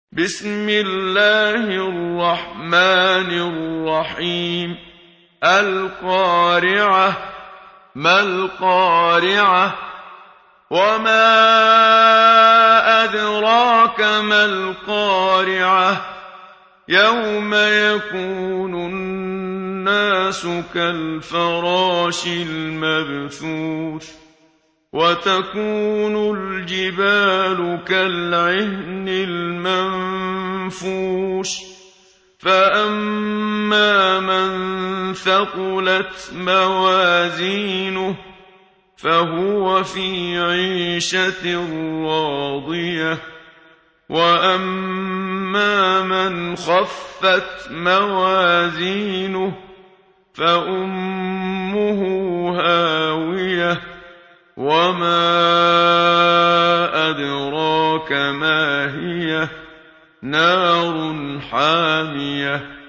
بسم الله الرحمن الرحيم القارعة ما القارعة وما أدراك ما القارعة يوم يكون الناس كالفراش المبثوث وتكون الجبال كالعهن المنفوش فأما من ثقلت موازينه فهو في عيشة راضية وأما من خفت موازينه فأمه هاوية وما أدراك ما هي نار حامية